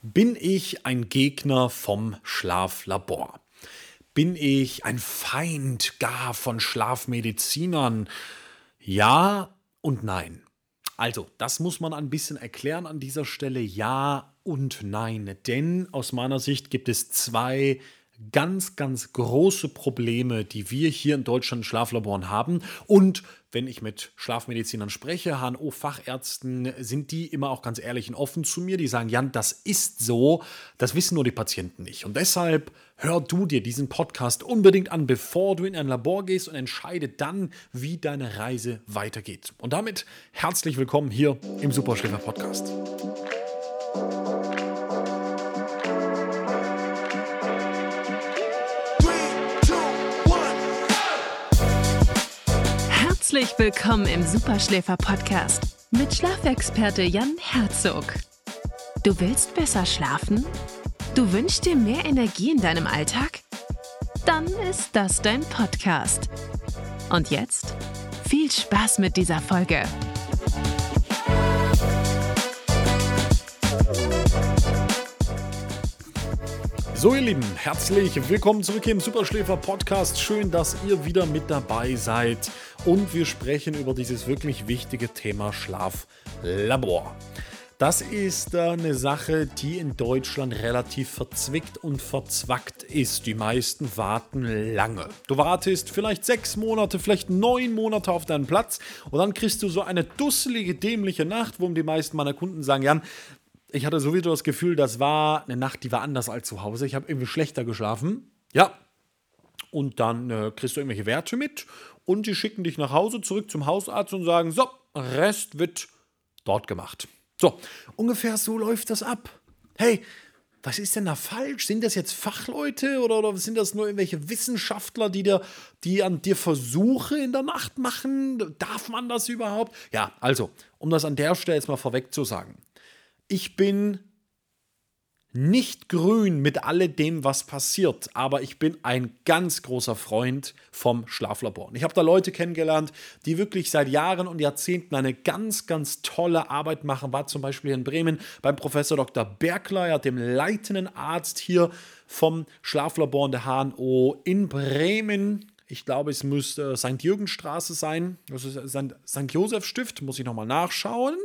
Bin ich ein Gegner vom Schlaflabor? Bin ich ein Feind gar von Schlafmedizinern? Ja und nein. Also, das muss man ein bisschen erklären an dieser Stelle. Ja und nein. Denn aus meiner Sicht gibt es zwei ganz große Probleme, die wir hier in Deutschland in Schlaflaboren haben. Und wenn ich mit Schlafmedizinern spreche, HNO-Fachärzten, sind die immer auch ganz ehrlich und offen zu mir. Die sagen, Jan, das ist so, das wissen nur die Patienten nicht. Und deshalb hör du dir diesen Podcast unbedingt an, bevor du in ein Labor gehst und entscheide dann, wie deine Reise weitergeht. Und damit herzlich willkommen hier im Superschläfer Podcast. Herzlich willkommen im Superschläfer-Podcast mit Schlafexperte Jan Herzog. Du willst besser schlafen? Du wünschst dir mehr Energie in deinem Alltag? Dann ist das dein Podcast. Und jetzt viel Spaß mit dieser Folge. So ihr Lieben, herzlich willkommen zurück hier im Superschläfer-Podcast. Schön, dass ihr wieder mit dabei seid und wir sprechen über dieses wirklich wichtige Thema Schlaflabor. Das ist eine Sache, die in Deutschland relativ verzwickt und verzwackt ist. Die meisten warten lange. Du wartest vielleicht 6 Monate, vielleicht 9 Monate auf deinen Platz und dann kriegst du so eine dusselige, dämliche Nacht, wo die meisten meiner Kunden sagen, Jan, ich hatte sowieso das Gefühl, das war eine Nacht, die war anders als zu Hause. Ich habe irgendwie schlechter geschlafen. Ja. Und dann kriegst du irgendwelche Werte mit und die schicken dich nach Hause, zurück zum Hausarzt und sagen, so, Rest wird dort gemacht. So, ungefähr so läuft das ab. Hey, was ist denn da falsch? Sind das jetzt Fachleute oder sind das nur irgendwelche Wissenschaftler, die an dir Versuche in der Nacht machen? Darf man das überhaupt? Ja, also, um das an der Stelle jetzt mal vorweg zu sagen. Ich bin nicht grün mit alledem, was passiert, aber ich bin ein ganz großer Freund vom Schlaflabor. Und ich habe da Leute kennengelernt, die wirklich seit Jahren und Jahrzehnten eine ganz tolle Arbeit machen. War zum Beispiel hier in Bremen beim Professor Dr. Berkler, dem leitenden Arzt hier vom Schlaflabor in der HNO in Bremen. Ich glaube, es müsste St. Jürgenstraße sein. Das ist St. Joseph Stift, muss ich nochmal nachschauen.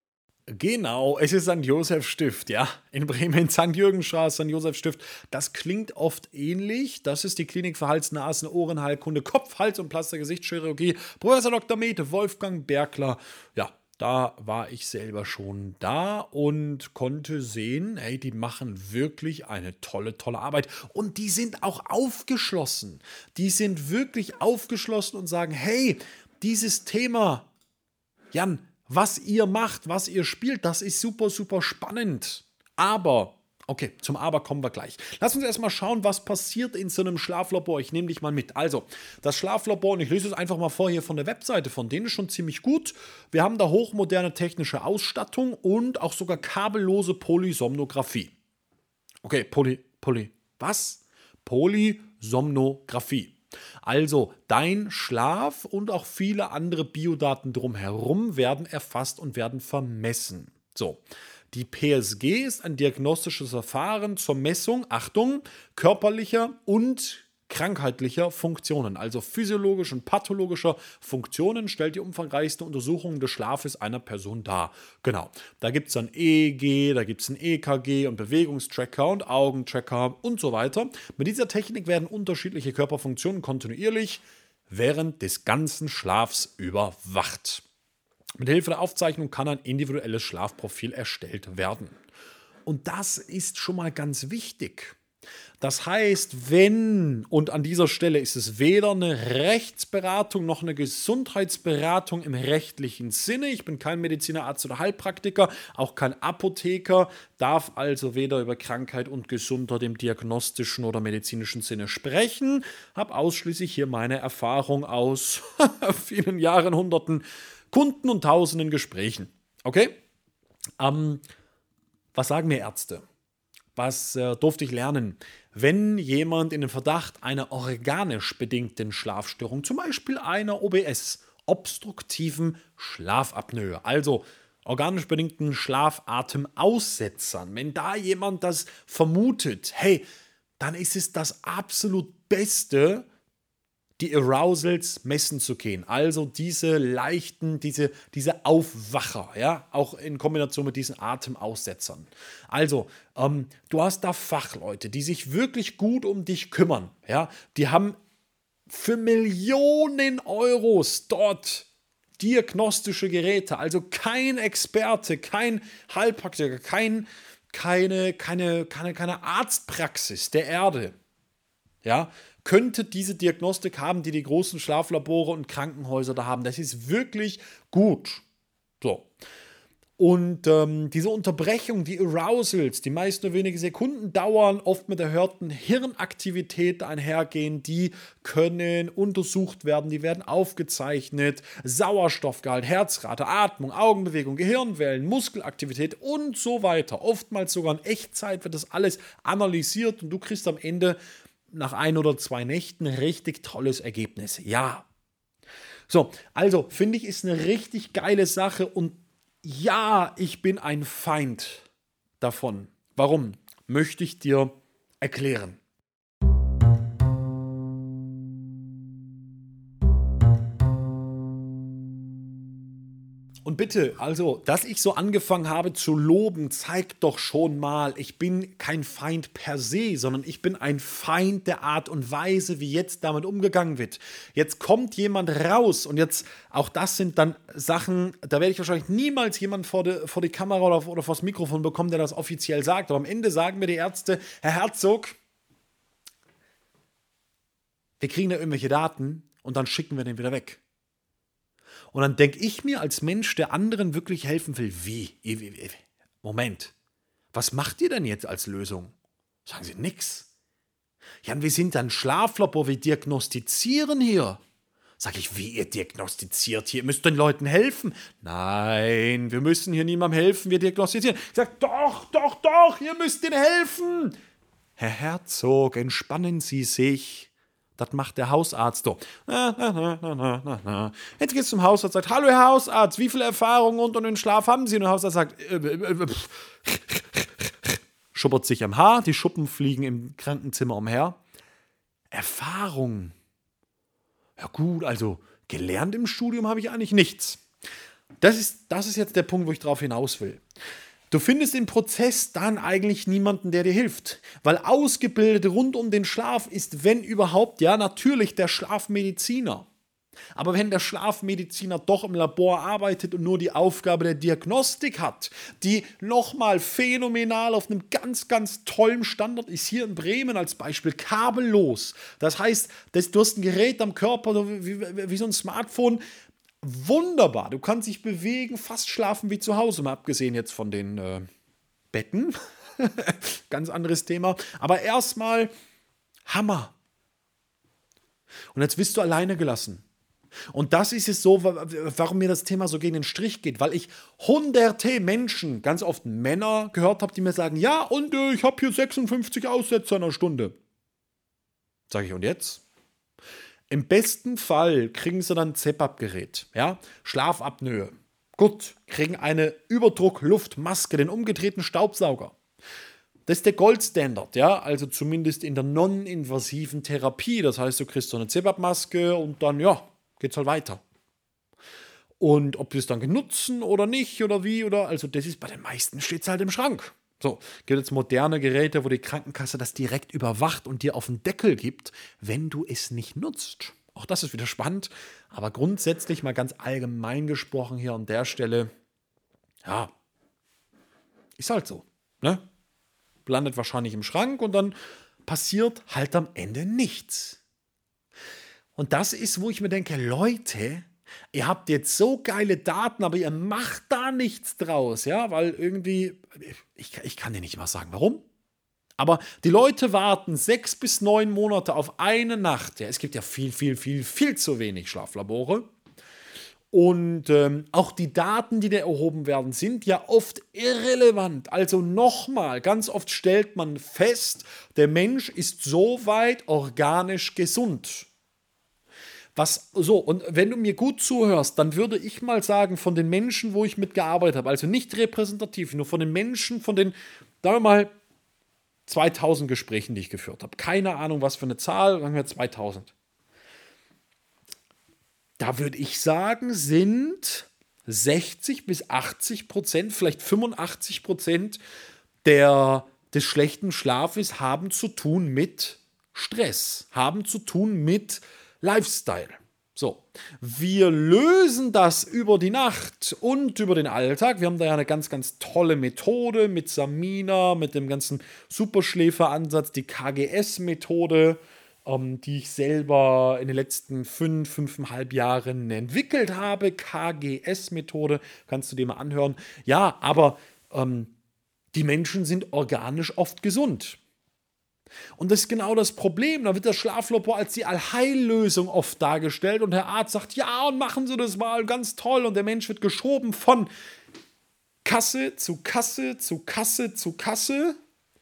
Genau, es ist St. Joseph Stift, ja. In Bremen, St. Jürgenstraße, St. Joseph Stift. Das klingt oft ähnlich. Das ist die Klinik für Hals-, Nasen-, Ohrenheilkunde, Kopf-, Hals- und Plastik-Gesichtschirurgie. Professor Dr. Mete Wolfgang Berkler. Ja, da war ich selber schon da und konnte sehen, hey, die machen wirklich eine tolle Arbeit. Und die sind auch aufgeschlossen. Die sind wirklich aufgeschlossen und sagen, hey, dieses Thema, Jan, was ihr macht, was ihr spielt, das ist super spannend. Aber, okay, zum Aber kommen wir gleich. Lass uns erstmal schauen, was passiert in so einem Schlaflabor. Ich nehme dich mal mit. Also, das Schlaflabor, und ich lese es einfach mal vor hier von der Webseite, von denen ist schon ziemlich gut. Wir haben da hochmoderne technische Ausstattung und auch sogar kabellose Polysomnographie. Okay, was? Polysomnographie. Also dein Schlaf und auch viele andere Biodaten drumherum werden erfasst und werden vermessen. So, die PSG ist ein diagnostisches Verfahren zur Messung, Achtung, körperlicher und krankheitlicher Funktionen, also physiologischer und pathologischer Funktionen, stellt die umfangreichste Untersuchung des Schlafes einer Person dar. Genau, da gibt es dann EEG, da gibt es ein EKG und Bewegungstracker und Augentracker und so weiter. Mit dieser Technik werden unterschiedliche Körperfunktionen kontinuierlich während des ganzen Schlafs überwacht. Mit Hilfe der Aufzeichnung kann ein individuelles Schlafprofil erstellt werden. Und das ist schon mal ganz wichtig. Das heißt, wenn, und an dieser Stelle ist es weder eine Rechtsberatung noch eine Gesundheitsberatung im rechtlichen Sinne, ich bin kein Mediziner, Arzt oder Heilpraktiker, auch kein Apotheker, darf also weder über Krankheit und Gesundheit im diagnostischen oder medizinischen Sinne sprechen, habe ausschließlich hier meine Erfahrung aus vielen Jahren, hunderten Kunden und tausenden Gesprächen. Okay? Was sagen mir Ärzte? Was durfte ich lernen? Wenn jemand in den Verdacht einer organisch bedingten Schlafstörung, zum Beispiel einer OBS, obstruktiven Schlafapnoe, also organisch bedingten Schlafatemaussetzern, wenn da jemand das vermutet, hey, dann ist es das absolut Beste, die Arousals messen zu gehen. Also diese leichten, diese Aufwacher, ja, auch in Kombination mit diesen Atemaussetzern. Also, du hast da Fachleute, die sich wirklich gut um dich kümmern, ja, die haben für Millionen Euros dort diagnostische Geräte, also kein Experte, kein Heilpraktiker, keine Arztpraxis der Erde, ja, könnte diese Diagnostik haben, die großen Schlaflabore und Krankenhäuser da haben. Das ist wirklich gut. So. Und diese Unterbrechung, die Arousals, die meist nur wenige Sekunden dauern, oft mit erhöhten Hirnaktivität einhergehen, die können untersucht werden, die werden aufgezeichnet. Sauerstoffgehalt, Herzrate, Atmung, Augenbewegung, Gehirnwellen, Muskelaktivität und so weiter. Oftmals sogar in Echtzeit wird das alles analysiert und du kriegst am Ende nach 1 oder 2 Nächten ein richtig tolles Ergebnis. Ja. So, also finde ich, ist eine richtig geile Sache und ja, ich bin ein Feind davon. Warum? Möchte ich dir erklären. Und bitte, also, dass ich so angefangen habe zu loben, zeigt doch schon mal, ich bin kein Feind per se, sondern ich bin ein Feind der Art und Weise, wie jetzt damit umgegangen wird. Jetzt kommt jemand raus und jetzt, auch das sind dann Sachen, da werde ich wahrscheinlich niemals jemanden vor die Kamera oder vor das Mikrofon bekommen, der das offiziell sagt. Aber am Ende sagen mir die Ärzte, Herr Herzog, wir kriegen da irgendwelche Daten und dann schicken wir den wieder weg. Und dann denke ich mir als Mensch, der anderen wirklich helfen will, wie? Moment, was macht ihr denn jetzt als Lösung? Sagen sie, nix. Ja, wir sind ein Schlaflabor, wir diagnostizieren hier. Sag ich, wie ihr diagnostiziert hier? Ihr müsst den Leuten helfen. Nein, wir müssen hier niemandem helfen, wir diagnostizieren. Ich sage, doch, ihr müsst ihnen helfen. Herr Herzog, entspannen Sie sich. Das macht der Hausarzt doch. Jetzt geht's zum Hausarzt, sagt, hallo Herr Hausarzt, wie viel Erfahrung und den Schlaf haben Sie? Und der Hausarzt sagt, schuppert sich am Haar, die Schuppen fliegen im Krankenzimmer umher. Erfahrung. Ja gut, also gelernt im Studium habe ich eigentlich nichts. Das ist jetzt der Punkt, wo ich drauf hinaus will. Du findest im Prozess dann eigentlich niemanden, der dir hilft. Weil ausgebildet rund um den Schlaf ist, wenn überhaupt, ja, natürlich der Schlafmediziner. Aber wenn der Schlafmediziner doch im Labor arbeitet und nur die Aufgabe der Diagnostik hat, die nochmal phänomenal auf einem ganz, ganz tollen Standard ist, hier in Bremen als Beispiel, kabellos. Das heißt, du hast ein Gerät am Körper, wie so ein Smartphone. Wunderbar, du kannst dich bewegen, fast schlafen wie zu Hause, mal abgesehen jetzt von den Betten. Ganz anderes Thema. Aber erstmal Hammer. Und jetzt bist du alleine gelassen. Und das ist es so, warum mir das Thema so gegen den Strich geht, weil ich hunderte Menschen, ganz oft Männer, gehört habe, die mir sagen, ja, und ich habe hier 56 Aussetzer in einer Stunde. Sag ich, und jetzt? Im besten Fall kriegen sie dann ein CPAP-Gerät, ja, Schlafapnoe. Gut, kriegen eine Überdruckluftmaske, den umgedrehten Staubsauger. Das ist der Goldstandard, ja, also zumindest in der non-invasiven Therapie. Das heißt, du kriegst so eine CPAP-Maske und dann, ja, geht's halt weiter. Und ob wir es dann genutzen oder nicht oder wie, oder, also das ist bei den meisten steht es halt im Schrank. So, gibt jetzt moderne Geräte, wo die Krankenkasse das direkt überwacht und dir auf den Deckel gibt, wenn du es nicht nutzt. Auch das ist wieder spannend, aber grundsätzlich mal ganz allgemein gesprochen hier an der Stelle, ja, ist halt so, ne? Landet wahrscheinlich im Schrank und dann passiert halt am Ende nichts. Und das ist, wo ich mir denke, Leute, ihr habt jetzt so geile Daten, aber ihr macht da nichts draus, ja, weil irgendwie, ich kann dir nicht mal sagen, warum. Aber die Leute warten 6 bis 9 Monate auf eine Nacht. Ja, es gibt ja viel zu wenig Schlaflabore. Und auch die Daten, die da erhoben werden, sind ja oft irrelevant. Also nochmal, ganz oft stellt man fest, der Mensch ist soweit organisch gesund. Und wenn du mir gut zuhörst, dann würde ich mal sagen, von den Menschen, wo ich mitgearbeitet habe, also nicht repräsentativ, nur von den Menschen, von den, sagen wir mal, 2000 Gesprächen, die ich geführt habe. Keine Ahnung, was für eine Zahl, sagen wir 2000. Da würde ich sagen, sind 60-80%, vielleicht 85% des schlechten Schlafes haben zu tun mit Stress, haben zu tun mit Lifestyle. So, wir lösen das über die Nacht und über den Alltag. Wir haben da ja eine ganz, ganz tolle Methode mit Samina, mit dem ganzen Superschläferansatz, die KGS-Methode, die ich selber in den letzten 5,5 Jahren entwickelt habe. KGS-Methode, kannst du dir mal anhören. Ja, aber die Menschen sind organisch oft gesund. Und das ist genau das Problem. Da wird das Schlaflabor als die Allheillösung oft dargestellt und der Arzt sagt, ja, und machen Sie das mal, ganz toll. Und der Mensch wird geschoben von Kasse zu Kasse zu Kasse zu Kasse.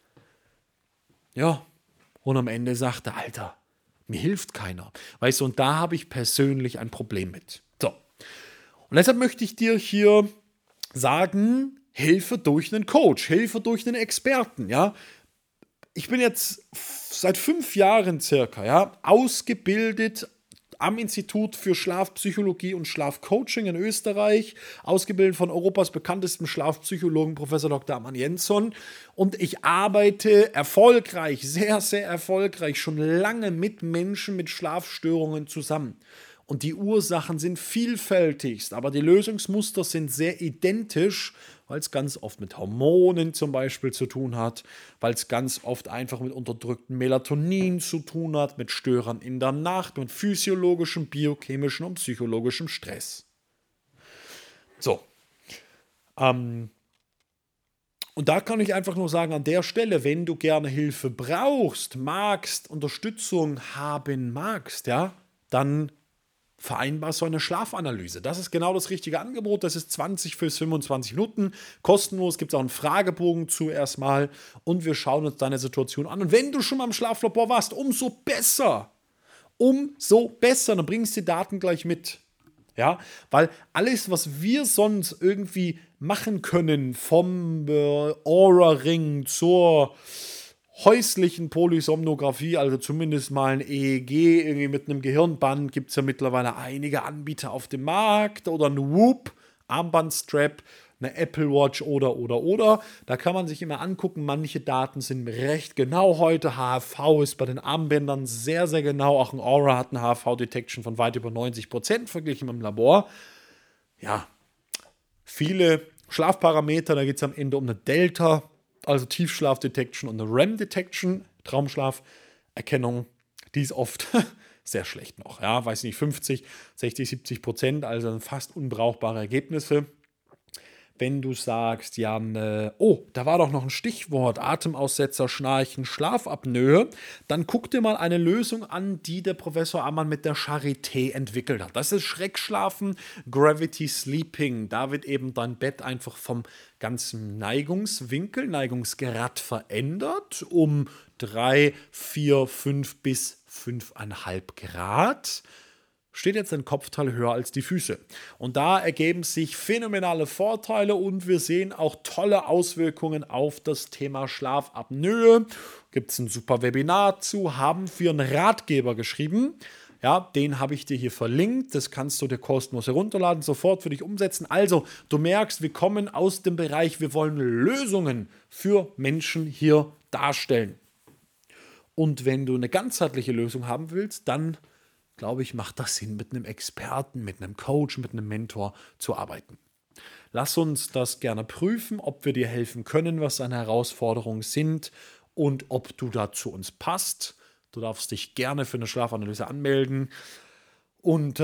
Ja, und am Ende sagt er, Alter, mir hilft keiner. Weißt du, und da habe ich persönlich ein Problem mit. So. Und deshalb möchte ich dir hier sagen, Hilfe durch einen Coach, Hilfe durch einen Experten, ja. Ich bin jetzt seit 5 Jahren circa, ja, ausgebildet am Institut für Schlafpsychologie und Schlafcoaching in Österreich, ausgebildet von Europas bekanntestem Schlafpsychologen, Professor Dr. Arman Jensson. Und ich arbeite erfolgreich, sehr, sehr erfolgreich, schon lange mit Menschen mit Schlafstörungen zusammen. Und die Ursachen sind vielfältigst, aber die Lösungsmuster sind sehr identisch, weil es ganz oft mit Hormonen zum Beispiel zu tun hat, weil es ganz oft einfach mit unterdrücktem Melatonin zu tun hat, mit Störern in der Nacht, mit physiologischem, biochemischem und psychologischem Stress. So. Und da kann ich einfach nur sagen, an der Stelle, wenn du gerne Hilfe brauchst, magst, Unterstützung haben magst, ja, dann vereinbar so eine Schlafanalyse. Das ist genau das richtige Angebot. Das ist 20 bis 25 Minuten. Kostenlos. Gibt es auch einen Fragebogen zu erstmal. Und wir schauen uns deine Situation an. Und wenn du schon mal im Schlaflabor warst, umso besser. Umso besser. Dann bringst du die Daten gleich mit. Ja, weil alles, was wir sonst irgendwie machen können, vom Aura-Ring zur häuslichen Polysomnographie, also zumindest mal ein EEG irgendwie mit einem Gehirnband, gibt es ja mittlerweile einige Anbieter auf dem Markt oder ein Whoop, Armbandstrap, eine Apple Watch oder. Da kann man sich immer angucken, manche Daten sind recht genau heute. HRV ist bei den Armbändern sehr, sehr genau. Auch ein Aura hat eine HRV-Detection von weit über 90% verglichen mit dem Labor. Ja, viele Schlafparameter, da geht es am Ende um eine Delta, also Tiefschlaf-Detection und eine REM-Detection, Traumschlaferkennung, die ist oft sehr schlecht noch. Ja, weiß nicht, 50, 60, 70%, also fast unbrauchbare Ergebnisse. Wenn du sagst, Jan, da war doch noch ein Stichwort, Atemaussetzer, Schnarchen, Schlafapnoe, dann guck dir mal eine Lösung an, die der Professor Ammann mit der Charité entwickelt hat. Das ist Schreckschlafen, Gravity Sleeping. Da wird eben dein Bett einfach vom ganzen Neigungsgrad verändert um 3, 4, 5 bis 5,5 Grad. Steht jetzt ein Kopfteil höher als die Füße. Und da ergeben sich phänomenale Vorteile und wir sehen auch tolle Auswirkungen auf das Thema Schlafapnoe. Gibt es ein super Webinar zu, haben wir einen Ratgeber geschrieben. Ja, den habe ich dir hier verlinkt. Das kannst du dir kostenlos herunterladen, sofort für dich umsetzen. Also, du merkst, wir kommen aus dem Bereich, wir wollen Lösungen für Menschen hier darstellen. Und wenn du eine ganzheitliche Lösung haben willst, dann glaube ich, macht das Sinn, mit einem Experten, mit einem Coach, mit einem Mentor zu arbeiten. Lass uns das gerne prüfen, ob wir dir helfen können, was deine Herausforderungen sind und ob du da zu uns passt. Du darfst dich gerne für eine Schlafanalyse anmelden. Und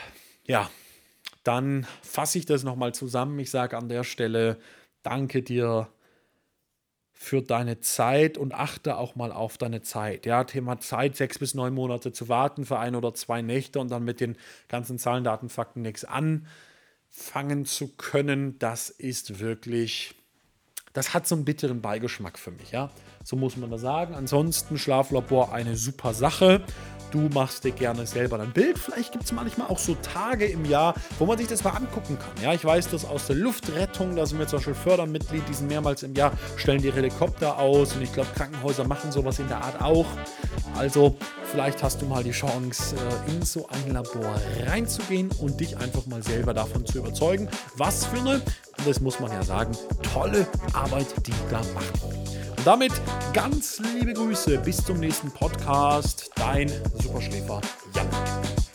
dann fasse ich das nochmal zusammen. Ich sage an der Stelle, danke dir für deine Zeit und achte auch mal auf deine Zeit. Ja, Thema Zeit, 6 bis 9 Monate zu warten für 1 oder 2 Nächte und dann mit den ganzen Zahlen, Daten, Fakten nichts anfangen zu können, das ist wirklich das hat so einen bitteren Beigeschmack für mich, ja. So muss man das sagen. Ansonsten Schlaflabor eine super Sache. Du machst dir gerne selber dein Bild. Vielleicht gibt es manchmal auch so Tage im Jahr, wo man sich das mal angucken kann. Ja, ich weiß das aus der Luftrettung, da sind wir zum Beispiel Fördermitglied, die sind mehrmals im Jahr, stellen die Helikopter aus und ich glaube, Krankenhäuser machen sowas in der Art auch. Also vielleicht hast du mal die Chance, in so ein Labor reinzugehen und dich einfach mal selber davon zu überzeugen, was für eine, das muss man ja sagen, tolle Arbeit die da machen. Und damit ganz liebe Grüße, bis zum nächsten Podcast, dein Superschläfer Jan.